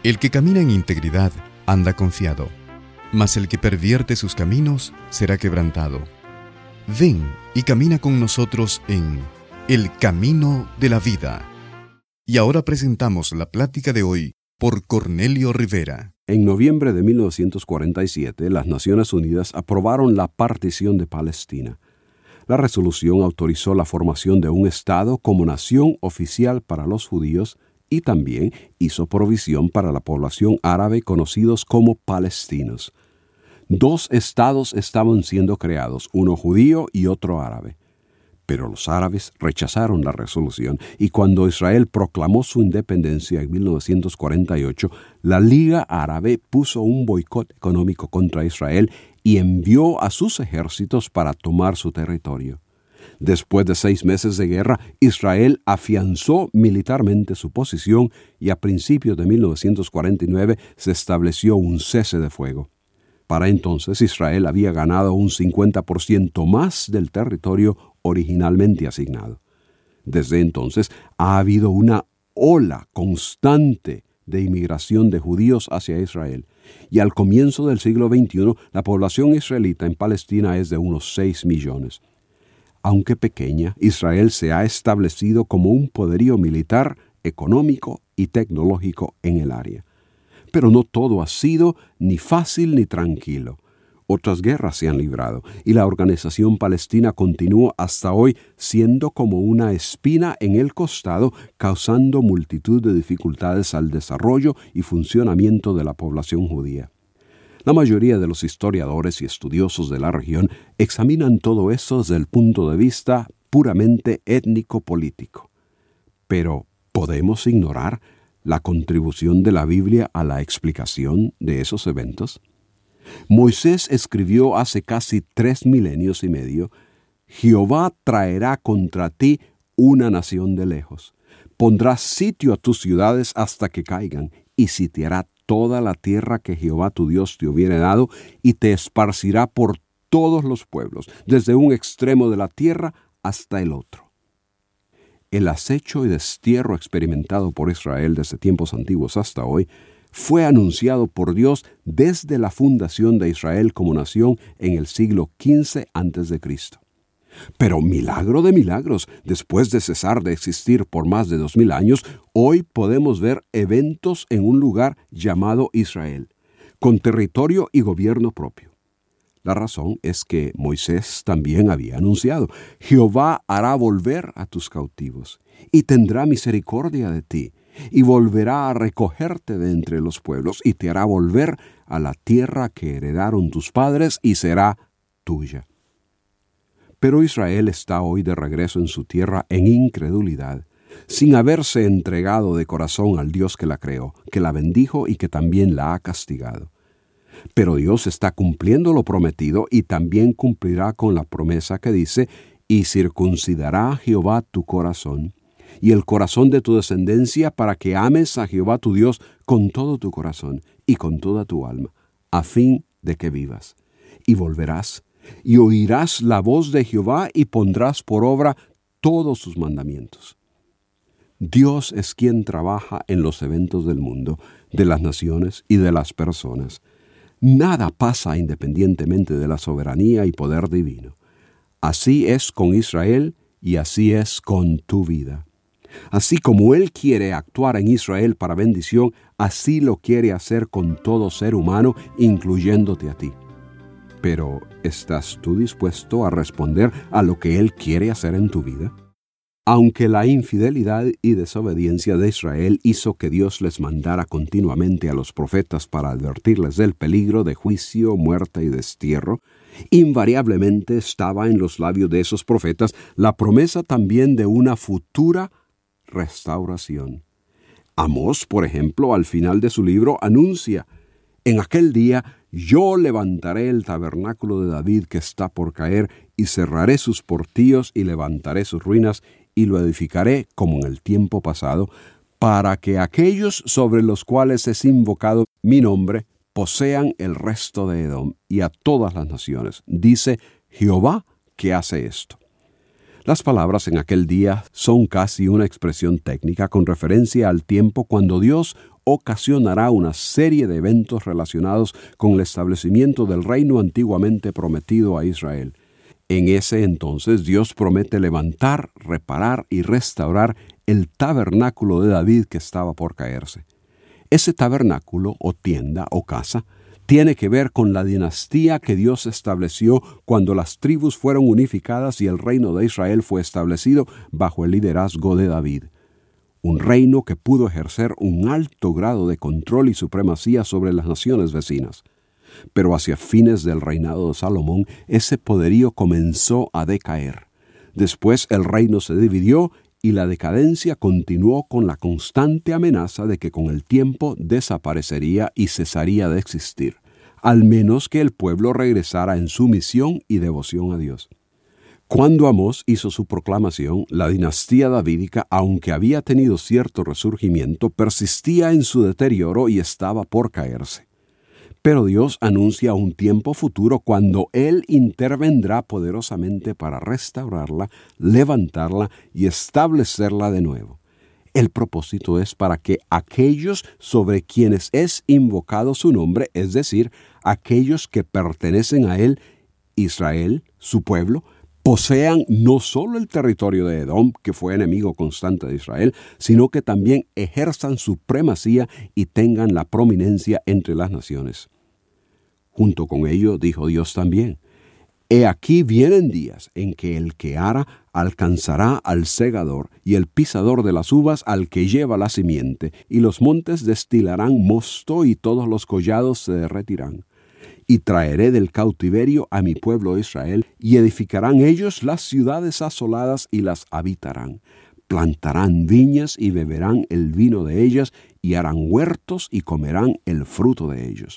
El que camina en integridad anda confiado, mas el que pervierte sus caminos será quebrantado. Ven y camina con nosotros en El Camino de la Vida. Y ahora presentamos la plática de hoy por Cornelio Rivera. En noviembre de 1947, las Naciones Unidas aprobaron la partición de Palestina. La resolución autorizó la formación de un Estado como nación oficial para los judíos y también hizo provisión para la población árabe conocidos como palestinos. 2 estados estaban siendo creados, uno judío y otro árabe. Pero los árabes rechazaron la resolución y cuando Israel proclamó su independencia en 1948, la Liga Árabe puso un boicot económico contra Israel y envió a sus ejércitos para tomar su territorio. Después de 6 meses de guerra, Israel afianzó militarmente su posición y a principios de 1949 se estableció un cese de fuego. Para entonces Israel había ganado un 50% más del territorio originalmente asignado. Desde entonces ha habido una ola constante de inmigración de judíos hacia Israel, y al comienzo del siglo XXI la población israelita en Palestina es de unos 6 millones. Aunque pequeña, Israel se ha establecido como un poderío militar, económico y tecnológico en el área. Pero no todo ha sido ni fácil ni tranquilo. Otras guerras se han librado y la organización palestina continúa hasta hoy siendo como una espina en el costado, causando multitud de dificultades al desarrollo y funcionamiento de la población judía. La mayoría de los historiadores y estudiosos de la región examinan todo eso desde el punto de vista puramente étnico-político. Pero, ¿podemos ignorar la contribución de la Biblia a la explicación de esos eventos? Moisés escribió hace casi 3 milenios y medio: Jehová traerá contra ti una nación de lejos. Pondrá sitio a tus ciudades hasta que caigan, y sitiará toda la tierra que Jehová tu Dios te hubiere dado, y te esparcirá por todos los pueblos, desde un extremo de la tierra hasta el otro. El acecho y destierro experimentado por Israel desde tiempos antiguos hasta hoy fue anunciado por Dios desde la fundación de Israel como nación en el siglo XV a.C. Pero milagro de milagros, después de cesar de existir por más de 2000 años, hoy podemos ver eventos en un lugar llamado Israel, con territorio y gobierno propio. La razón es que Moisés también había anunciado: Jehová hará volver a tus cautivos, y tendrá misericordia de ti, y volverá a recogerte de entre los pueblos, y te hará volver a la tierra que heredaron tus padres, y será tuya. Pero Israel está hoy de regreso en su tierra en incredulidad, sin haberse entregado de corazón al Dios que la creó, que la bendijo y que también la ha castigado. Pero Dios está cumpliendo lo prometido y también cumplirá con la promesa que dice: y circuncidará Jehová tu corazón y el corazón de tu descendencia, para que ames a Jehová tu Dios con todo tu corazón y con toda tu alma, a fin de que vivas. Y volverás y oirás la voz de Jehová y pondrás por obra todos sus mandamientos. Dios es quien trabaja en los eventos del mundo, de las naciones y de las personas. Nada pasa independientemente de la soberanía y poder divino. Así es con Israel y así es con tu vida. Así como Él quiere actuar en Israel para bendición, así lo quiere hacer con todo ser humano, incluyéndote a ti. Pero, ¿estás tú dispuesto a responder a lo que Él quiere hacer en tu vida? Aunque la infidelidad y desobediencia de Israel hizo que Dios les mandara continuamente a los profetas para advertirles del peligro de juicio, muerte y destierro, invariablemente estaba en los labios de esos profetas la promesa también de una futura restauración. Amós, por ejemplo, al final de su libro anuncia: en aquel día yo levantaré el tabernáculo de David que está por caer, y cerraré sus portillos y levantaré sus ruinas, y lo edificaré como en el tiempo pasado, para que aquellos sobre los cuales es invocado mi nombre posean el resto de Edom y a todas las naciones. Dice Jehová que hace esto. Las palabras en aquel día son casi una expresión técnica con referencia al tiempo cuando Dios ocasionará una serie de eventos relacionados con el establecimiento del reino antiguamente prometido a Israel. En ese entonces Dios promete levantar, reparar y restaurar el tabernáculo de David que estaba por caerse. Ese tabernáculo o tienda o casa tiene que ver con la dinastía que Dios estableció cuando las tribus fueron unificadas y el reino de Israel fue establecido bajo el liderazgo de David. Un reino que pudo ejercer un alto grado de control y supremacía sobre las naciones vecinas. Pero hacia fines del reinado de Salomón, ese poderío comenzó a decaer. Después el reino se dividió y la decadencia continuó con la constante amenaza de que con el tiempo desaparecería y cesaría de existir, al menos que el pueblo regresara en sumisión y devoción a Dios. Cuando Amós hizo su proclamación, la dinastía davídica, aunque había tenido cierto resurgimiento, persistía en su deterioro y estaba por caerse. Pero Dios anuncia un tiempo futuro cuando Él intervendrá poderosamente para restaurarla, levantarla y establecerla de nuevo. El propósito es para que aquellos sobre quienes es invocado su nombre, es decir, aquellos que pertenecen a Él, Israel, su pueblo, posean no solo el territorio de Edom, que fue enemigo constante de Israel, sino que también ejerzan supremacía y tengan la prominencia entre las naciones. Junto con ello, dijo Dios también, «He aquí vienen días en que el que ara alcanzará al segador, y el pisador de las uvas al que lleva la simiente, y los montes destilarán mosto, y todos los collados se derretirán. Y traeré del cautiverio a mi pueblo Israel, y edificarán ellos las ciudades asoladas y las habitarán. Plantarán viñas y beberán el vino de ellas, y harán huertos y comerán el fruto de ellos».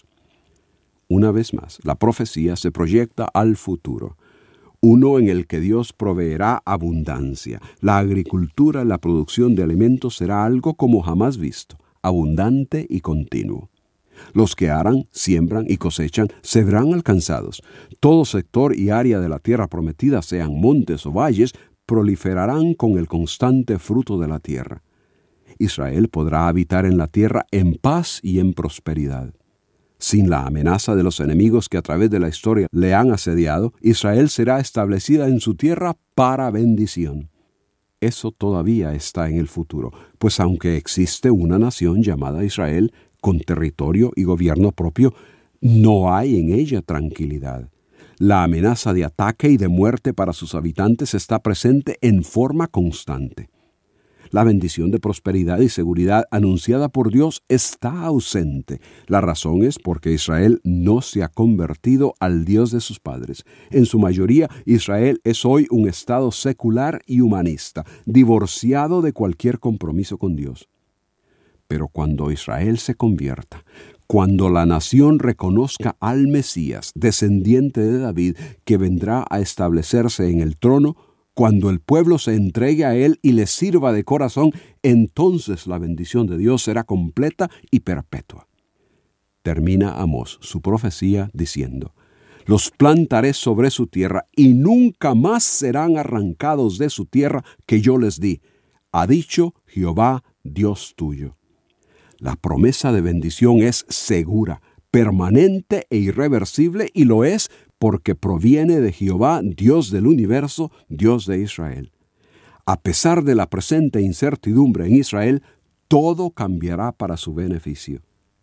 Una vez más, la profecía se proyecta al futuro, uno en el que Dios proveerá abundancia. La agricultura y la producción de alimentos será algo como jamás visto, abundante y continuo. Los que aran, siembran y cosechan se verán alcanzados. Todo sector y área de la tierra prometida, sean montes o valles, proliferarán con el constante fruto de la tierra. Israel podrá habitar en la tierra en paz y en prosperidad. Sin la amenaza de los enemigos que a través de la historia le han asediado, Israel será establecida en su tierra para bendición. Eso todavía está en el futuro, pues aunque existe una nación llamada Israel, con territorio y gobierno propio, no hay en ella tranquilidad. La amenaza de ataque y de muerte para sus habitantes está presente en forma constante. La bendición de prosperidad y seguridad anunciada por Dios está ausente. La razón es porque Israel no se ha convertido al Dios de sus padres. En su mayoría, Israel es hoy un estado secular y humanista, divorciado de cualquier compromiso con Dios. Pero cuando Israel se convierta, cuando la nación reconozca al Mesías, descendiente de David, que vendrá a establecerse en el trono, cuando el pueblo se entregue a Él y le sirva de corazón, entonces la bendición de Dios será completa y perpetua. Termina Amós su profecía diciendo, «Los plantaré sobre su tierra y nunca más serán arrancados de su tierra que yo les di, ha dicho Jehová, Dios tuyo». La promesa de bendición es segura, permanente e irreversible, y lo es porque proviene de Jehová, Dios del universo, Dios de Israel. A pesar de la presente incertidumbre en Israel, todo cambiará para su beneficio.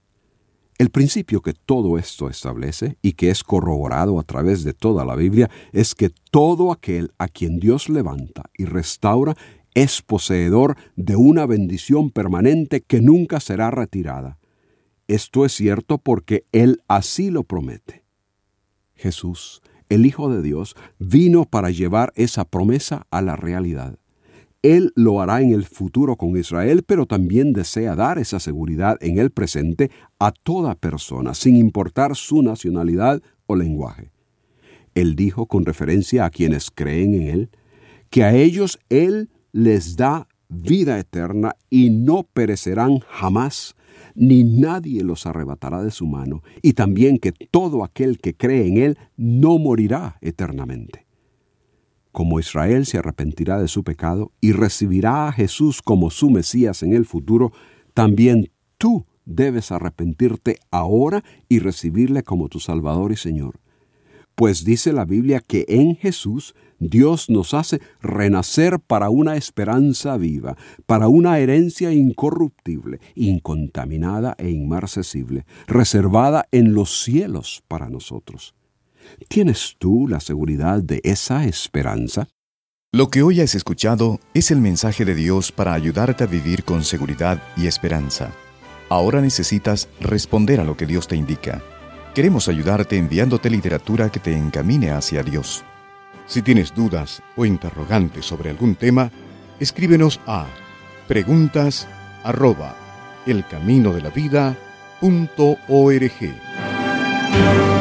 El principio que todo esto establece, y que es corroborado a través de toda la Biblia, es que todo aquel a quien Dios levanta y restaura es poseedor de una bendición permanente que nunca será retirada. Esto es cierto porque Él así lo promete. Jesús, el Hijo de Dios, vino para llevar esa promesa a la realidad. Él lo hará en el futuro con Israel, pero también desea dar esa seguridad en el presente a toda persona, sin importar su nacionalidad o lenguaje. Él dijo, con referencia a quienes creen en Él, que a ellos Él les da vida eterna y no perecerán jamás, ni nadie los arrebatará de su mano, y también que todo aquel que cree en Él no morirá eternamente. Como Israel se arrepentirá de su pecado y recibirá a Jesús como su Mesías en el futuro, también tú debes arrepentirte ahora y recibirle como tu Salvador y Señor. Pues dice la Biblia que en Jesús Dios nos hace renacer para una esperanza viva, para una herencia incorruptible, incontaminada e inmarcesible, reservada en los cielos para nosotros. ¿Tienes tú la seguridad de esa esperanza? Lo que hoy has escuchado es el mensaje de Dios para ayudarte a vivir con seguridad y esperanza. Ahora necesitas responder a lo que Dios te indica. Queremos ayudarte enviándote literatura que te encamine hacia Dios. Si tienes dudas o interrogantes sobre algún tema, escríbenos a preguntas@elcaminodelavida.org.